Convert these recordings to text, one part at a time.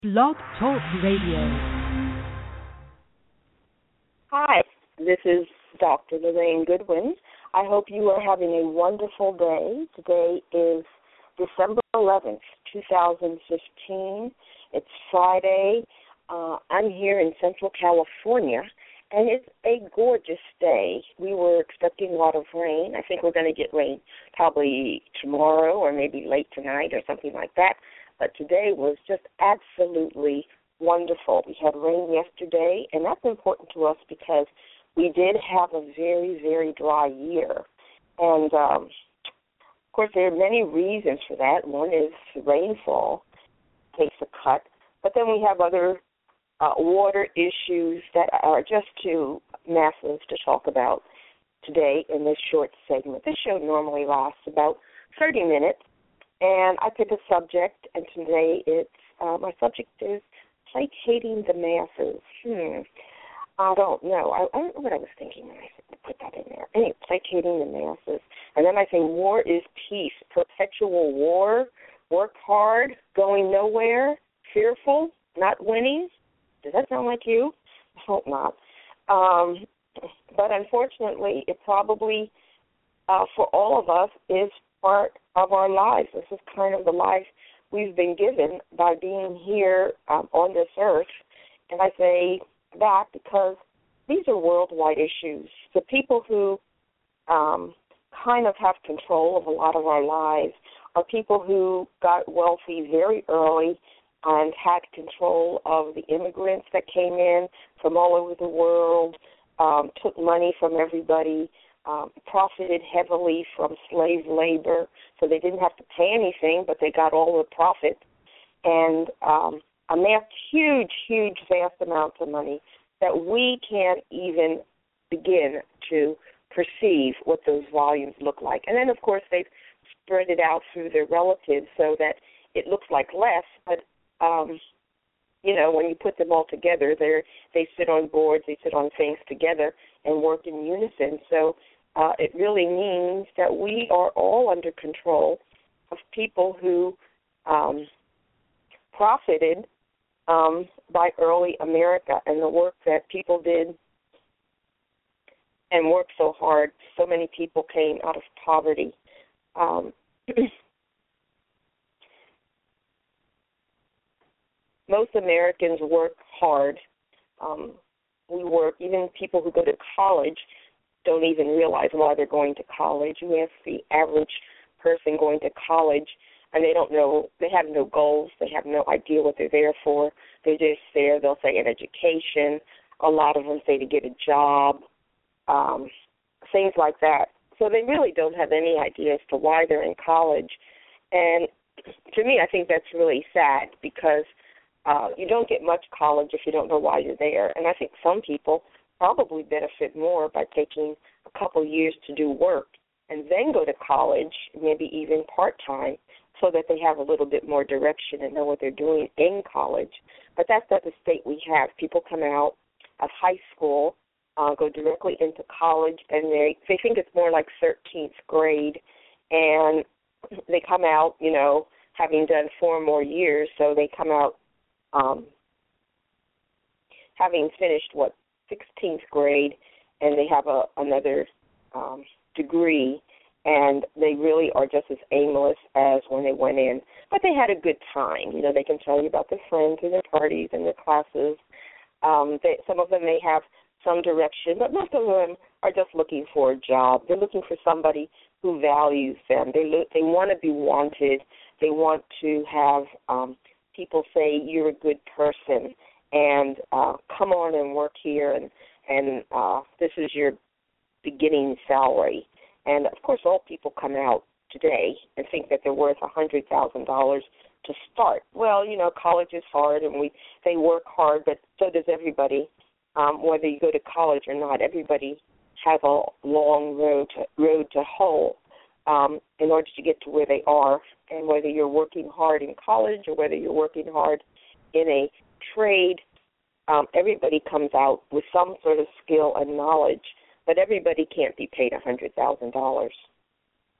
Blog Talk Radio. Hi, this is Dr. Lorraine Goodwin. I hope you are having a wonderful day. Today is December 11th, 2015. It's Friday. I'm here in Central California, and it's a gorgeous day. We were expecting a lot of rain. I think we're going to get rain probably tomorrow or maybe late tonight or something like that. But today was just absolutely wonderful. We had rain yesterday, and that's important to us because we did have a very, very dry year. And, of course, there are many reasons for that. One is rainfall takes a cut. But then we have other water issues that are just too massive to talk about today in this short segment. This show normally lasts about 30 minutes. And I pick a subject, and today my subject is placating the masses. I don't know. I don't know what I was thinking when I put that in there. Anyway, placating the masses. And then I say war is peace, perpetual war, work hard, going nowhere, fearful, not winning. Does that sound like you? I hope not. But unfortunately, it probably, for all of us, is part of our lives. This is kind of the life we've been given by being here on this earth. And I say that because these are worldwide issues. The people who kind of have control of a lot of our lives are people who got wealthy very early and had control of the immigrants that came in from all over the world, took money from everybody, profited heavily from slave labor, so they didn't have to pay anything, but they got all the profit, and amassed huge, huge, vast amounts of money that we can't even begin to perceive what those volumes look like. And then, of course, they've spread it out through their relatives so that it looks like less, but when you put them all together, they sit on boards, they sit on things together and work in unison. So it really means that we are all under control of people who profited by early America and the work that people did and worked so hard. So many people came out of poverty. Most Americans work hard. We work, even people who go to college don't even realize why they're going to college. You ask the average person going to college, and they don't know, they have no goals, they have no idea what they're there for. They're just there, they'll say an education. A lot of them say to get a job, things like that. So they really don't have any idea as to why they're in college. And to me, I think that's really sad because you don't get much college if you don't know why you're there. And I think some people probably benefit more by taking a couple years to do work and then go to college, maybe even part-time, so that they have a little bit more direction and know what they're doing in college. But that's not the state we have. People come out of high school, go directly into college, and they think it's more like 13th grade, and they come out, having done 4 more years, so they come out having finished, 16th grade, and they have another degree, and they really are just as aimless as when they went in. But they had a good time. They can tell you about their friends and their parties and their classes. Some of them may have some direction, but most of them are just looking for a job. They're looking for somebody who values them. They want to be wanted. They want to have people say, you're a good person, and come on and work here, and this is your beginning salary. And, of course, all people come out today and think that they're worth $100,000 to start. Well, college is hard, and they work hard, but so does everybody. Whether you go to college or not, everybody has a long road to hoe in order to get to where they are. And whether you're working hard in college or whether you're working hard in a trade, everybody comes out with some sort of skill and knowledge, but everybody can't be paid $100,000.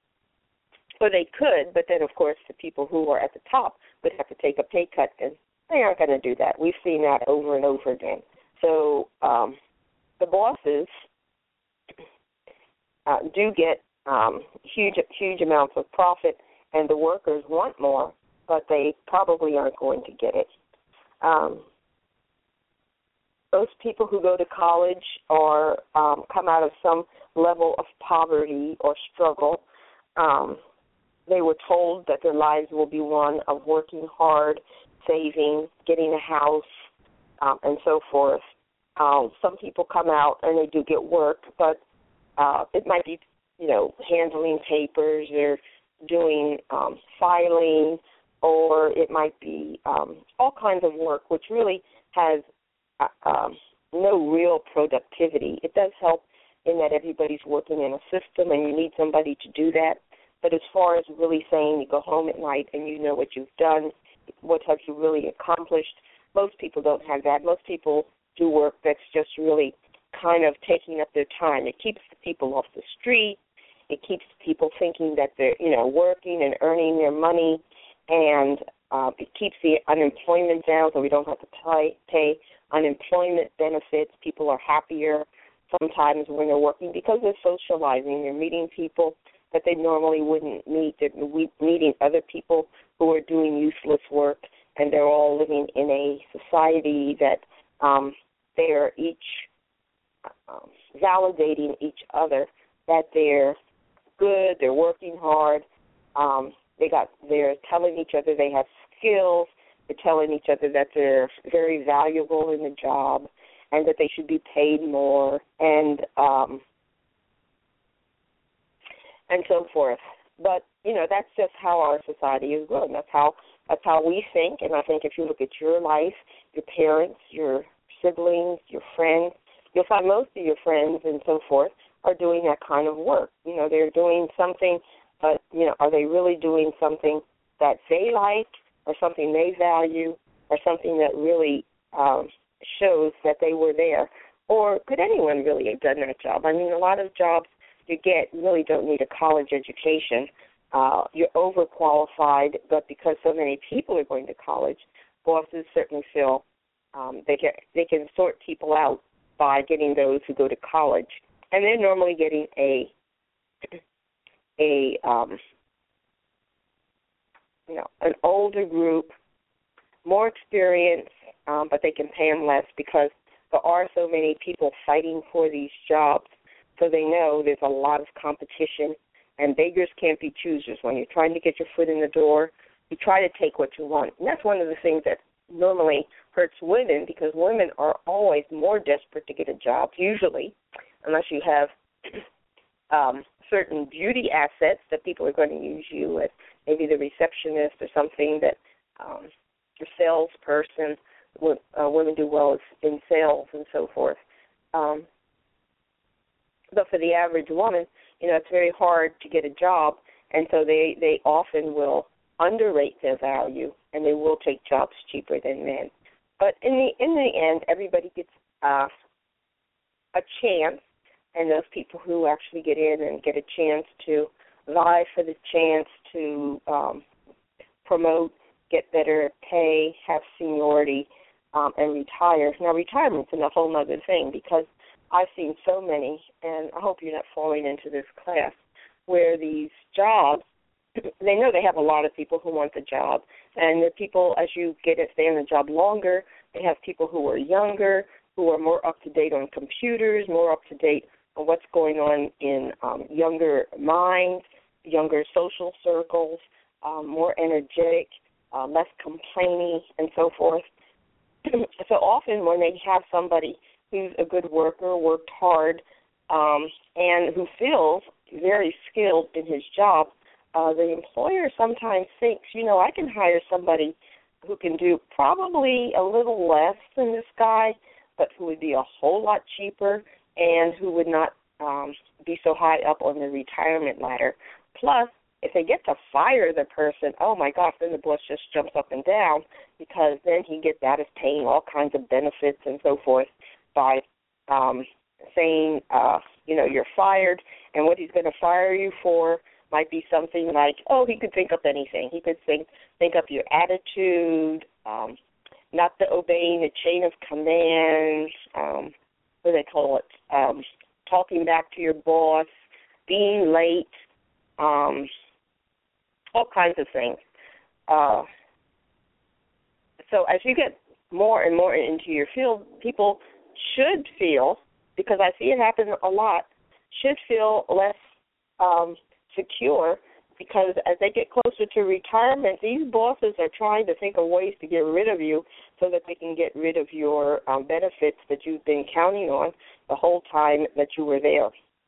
Or they could, but then, of course, the people who are at the top would have to take a pay cut, and they aren't going to do that. We've seen that over and over again. So the bosses do get huge amounts of profit, and the workers want more, but they probably aren't going to get it. Most people who go to college or come out of some level of poverty or struggle, they were told that their lives will be one of working hard, saving, getting a house, and so forth. Some people come out and they do get work, but it might be, handling papers or doing filing, or it might be all kinds of work, which really has no real productivity. It does help in that everybody's working in a system and you need somebody to do that. But as far as really saying you go home at night and you know what you've done, what have you really accomplished, most people don't have that. Most people do work that's just really kind of taking up their time. It keeps the people off the street. It keeps people thinking that they're, working and earning their money, and it keeps the unemployment down so we don't have to pay unemployment benefits. People are happier sometimes when they're working because they're socializing. They're meeting people that they normally wouldn't meet. They're meeting other people who are doing useless work, and they're all living in a society that they are each validating each other, that they're good, they're working hard, they're telling each other they have skills, they're telling each other that they're very valuable in the job and that they should be paid more, and so forth. But, that's just how our society is grown. That's how we think, and I think if you look at your life, your parents, your siblings, your friends, you'll find most of your friends and so forth are doing that kind of work. They're doing something, but, are they really doing something that they like or something they value or something that really shows that they were there? Or could anyone really have done that job? I mean, a lot of jobs you get really don't need a college education. You're overqualified, but because so many people are going to college, bosses certainly feel they can sort people out by getting those who go to college, and they're normally getting an older group, more experience, but they can pay them less because there are so many people fighting for these jobs. So they know there's a lot of competition, and beggars can't be choosers. When you're trying to get your foot in the door, you try to take what you want. And that's one of the things that normally hurts women, because women are always more desperate to get a job, usually, unless you have certain beauty assets that people are going to use you as, maybe the receptionist or something, that a salesperson. Women do well in sales and so forth. But for the average woman, it's very hard to get a job, and so they often will underrate their value, and they will take jobs cheaper than men. But in the end, everybody gets a chance, and those people who actually get in and get a chance to vie for the chance to promote, get better pay, have seniority, and retire. Now, retirement's a whole other thing, because I've seen so many, and I hope you're not falling into this class, where these jobs, they know they have a lot of people who want the job, and the people, as you stay in the job longer, they have people who are younger, who are more up-to-date on computers, more up-to-date on what's going on in younger minds, younger social circles, more energetic, less complaining, and so forth. So often when they have somebody who's a good worker, worked hard, and who feels very skilled in his job, the employer sometimes thinks, I can hire somebody who can do probably a little less than this guy, but who would be a whole lot cheaper and who would not be so high up on the retirement ladder. Plus, if they get to fire the person, oh, my gosh, then the boss just jumps up and down, because then he gets out of paying all kinds of benefits and so forth by saying, you're fired, and what he's going to fire you for might be something like, he could think up anything. He could think up your attitude, not the obeying the chain of commands, what do they call it, talking back to your boss, being late, all kinds of things. So as you get more and more into your field, people should feel, because I see it happen a lot, should feel less secure, because as they get closer to retirement, these bosses are trying to think of ways to get rid of you so that they can get rid of your benefits that you've been counting on the whole time that you were there.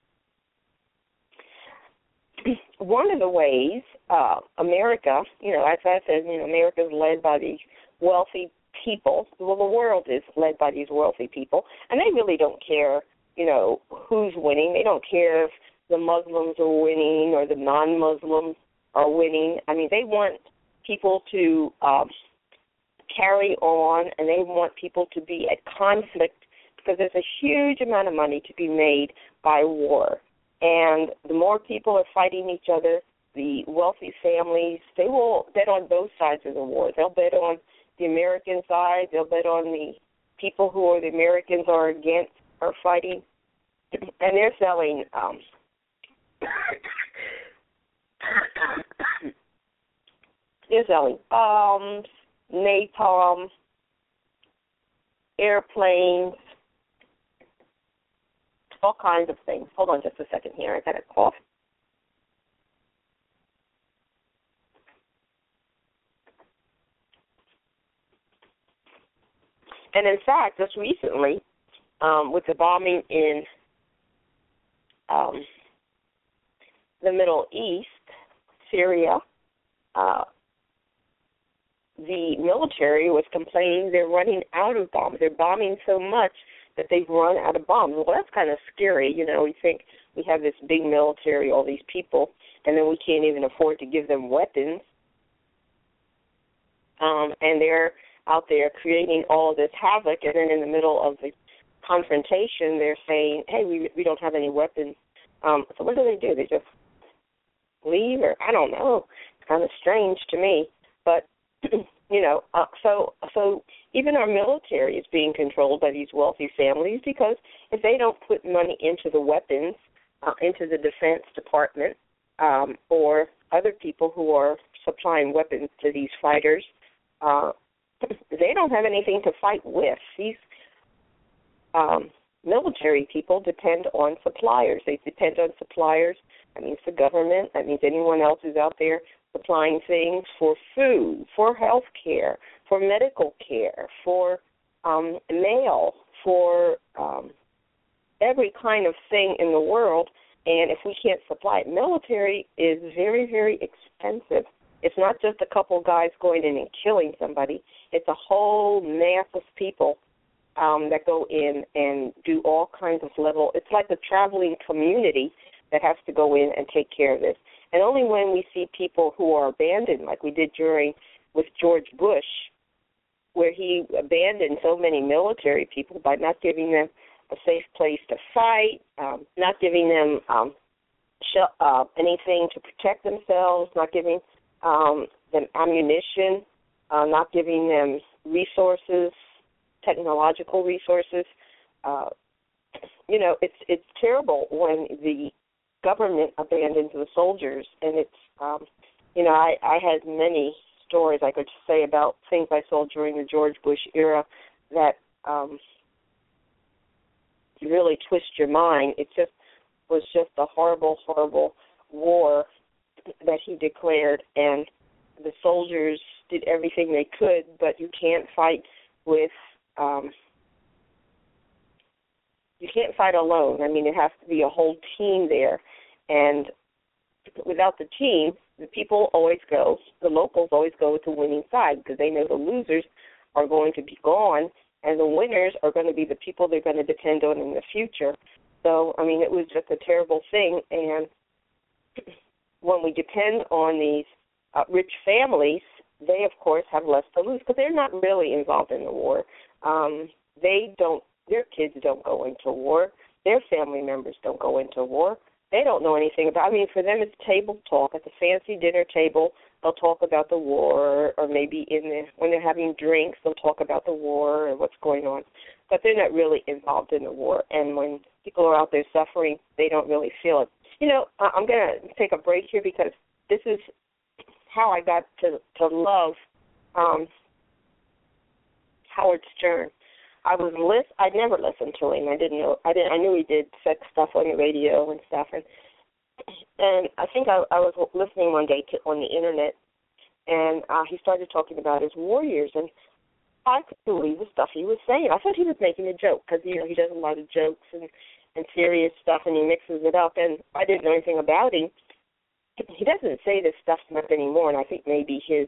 One of the ways America, as I said, America is led by these wealthy people. Well, the world is led by these wealthy people, and they really don't care, who's winning. They don't care if the Muslims are winning or the non-Muslims are winning. I mean, they want people to carry on, and they want people to be at conflict, because there's a huge amount of money to be made by war. And the more people are fighting each other, the wealthy families, they will bet on both sides of the war. They'll bet on the American side. They'll bet on the people who are the Americans are against, are fighting. And they're selling bombs, napalm, airplanes, all kinds of things. Hold on just a second here. I got a cough. And in fact, just recently, with the bombing in the Middle East, Syria, the military was complaining they're running out of bombs. They're bombing so much that they've run out of bombs. Well, that's kind of scary. We think we have this big military, all these people, and then we can't even afford to give them weapons. And they're out there creating all this havoc, and then in the middle of the confrontation, they're saying, hey, we don't have any weapons. So what do? They just leave? Or I don't know. It's kind of strange to me. But, so even our military is being controlled by these wealthy families, because if they don't put money into the weapons, into the Defense Department, or other people who are supplying weapons to these fighters, they don't have anything to fight with. These military people depend on suppliers. They depend on suppliers. That means the government. That means anyone else who's out there supplying things for food, for health care, for medical care, for mail, for every kind of thing in the world. And if we can't supply it, military is very, very expensive. It's not just a couple guys going in and killing somebody. It's a whole mass of people that go in and do all kinds of level. It's like a traveling community that has to go in and take care of this. And only when we see people who are abandoned, like we did with George Bush, where he abandoned so many military people by not giving them a safe place to fight, not giving them anything to protect themselves, not giving them ammunition, not giving them resources, technological resources. It's terrible when the government abandons the soldiers, and it's I had many stories I could say about things I saw during the George Bush era that really twist your mind. It was just a horrible, horrible war that he declared, and the soldiers did everything they could, but you can't fight with you can't fight alone. I mean, it has to be a whole team there, and without the team, the people always go, the locals always go with the winning side, because they know the losers are going to be gone, and the winners are going to be the people they're going to depend on in the future. So, I mean, it was just a terrible thing, and when we depend on these rich families, they, of course, have less to lose, because they're not really involved in the war. Their kids don't go into war. Their family members don't go into war. They don't know anything about it. I mean, for them, it's table talk at the fancy dinner table they'll talk about the war, or maybe when they're having drinks, they'll talk about the war and what's going on. But they're not really involved in the war. And when people are out there suffering, they don't really feel it. I'm going to take a break here because this is how I got to love Howard Stern. I never listened to him. I knew he did sex stuff on the radio and stuff, and I think I was listening one day on the internet, and he started talking about his war years, and I couldn't believe the stuff he was saying. I thought he was making a joke because he does a lot of jokes and serious stuff, and he mixes it up, and I didn't know anything about him. He doesn't say this stuff much anymore, and I think maybe his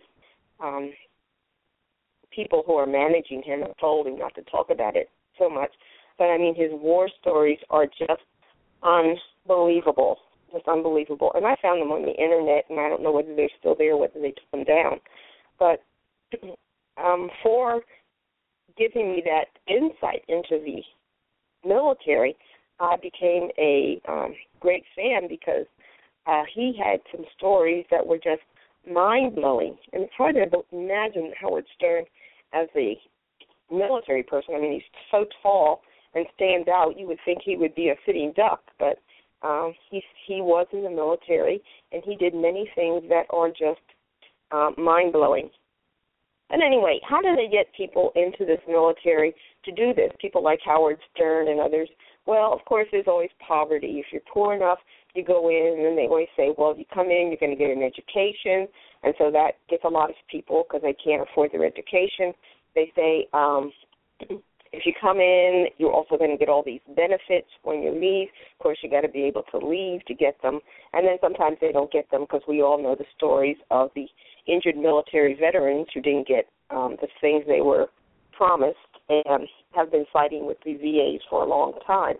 people who are managing him have told him not to talk about it so much. But, I mean, his war stories are just unbelievable, And I found them on the internet, and I don't know whether they're still there or whether they took them down. But for giving me that insight into the military, I became a great fan because he had some stories that were just mind-blowing. And it's hard to imagine Howard Stern as a military person. I mean, he's so tall and stands out. You would think he would be a sitting duck, but he was in the military, and he did many things that are just mind-blowing. And anyway, how do they get people into this military to do this, people like Howard Stern and others? Well, of course, there's always poverty. If you're poor enough, you go in, and they always say, well, you come in, you're going to get an education, and so that gets a lot of people because they can't afford their education. They say, if you come in, you're also going to get all these benefits when you leave. Of course, you got to be able to leave to get them, and then sometimes they don't get them because we all know the stories of the injured military veterans who didn't get the things they were promised and have been fighting with the VAs for a long time.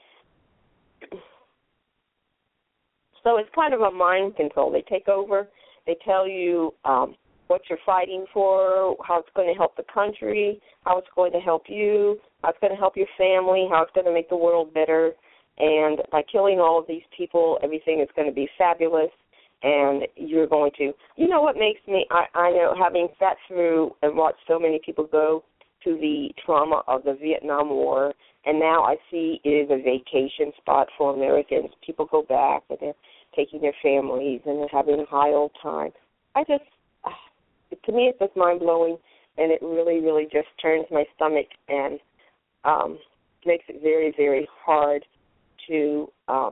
So it's kind of a mind control. They take over. They tell you what you're fighting for, how it's going to help the country, how it's going to help you, how it's going to help your family, how it's going to make the world better. And by killing all of these people, everything is going to be fabulous. And you're going to, what makes me, I know, having sat through and watched so many people go to the trauma of the Vietnam War, and now I see it is a vacation spot for Americans. People go back, and they're taking their families, and they're having a high old time. To me, it's just mind-blowing, and it really, really just turns my stomach and makes it very, very hard to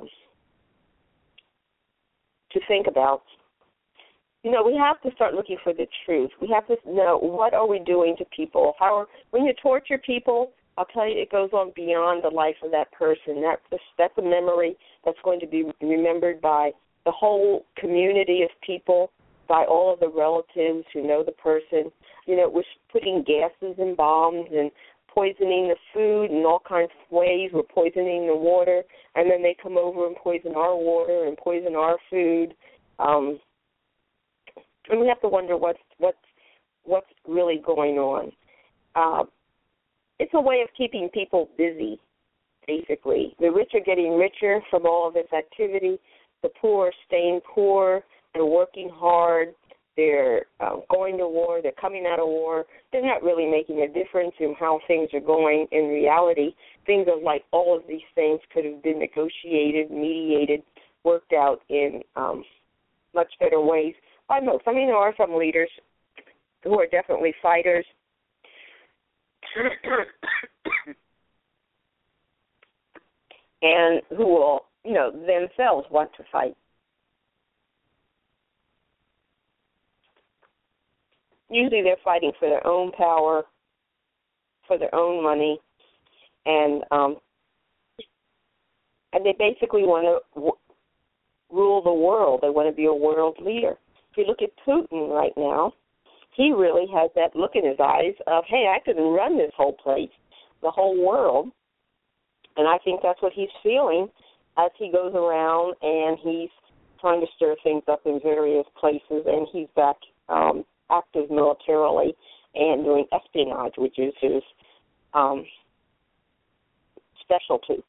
think about. We have to start looking for the truth. We have to know, what are we doing to people? When you torture people, I'll tell you, it goes on beyond the life of that person. That's a memory that's going to be remembered by the whole community of people, by all of the relatives who know the person. We're putting gases and bombs and poisoning the food in all kinds of ways. We're poisoning the water, and then they come over and poison our water and poison our food. And we have to wonder what's really going on. It's a way of keeping people busy, basically. The rich are getting richer from all of this activity. The poor are staying poor. They're working hard. They're going to war. They're coming out of war. They're not really making a difference in how things are going in reality. Things are like all of these things could have been negotiated, mediated, worked out in much better ways by most. I mean, there are some leaders who are definitely fighters. And who will, themselves want to fight. Usually they're fighting for their own power, for their own money, and they basically want to rule the world. They want to be a world leader. If you look at Putin right now, he really has that look in his eyes of, hey, I could run this whole place, the whole world. And I think that's what he's feeling as he goes around and he's trying to stir things up in various places, and he's back active militarily and doing espionage, which is his specialty.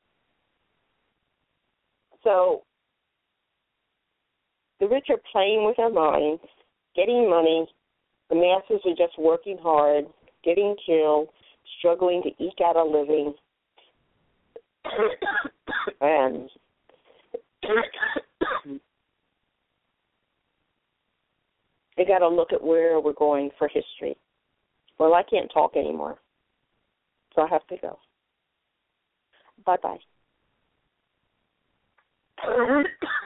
So the rich are playing with our minds. getting money. The masses are just working hard, getting killed, struggling to eke out a living. And they got to look at where we're going for history. Well, I can't talk anymore, so I have to go. Bye-bye.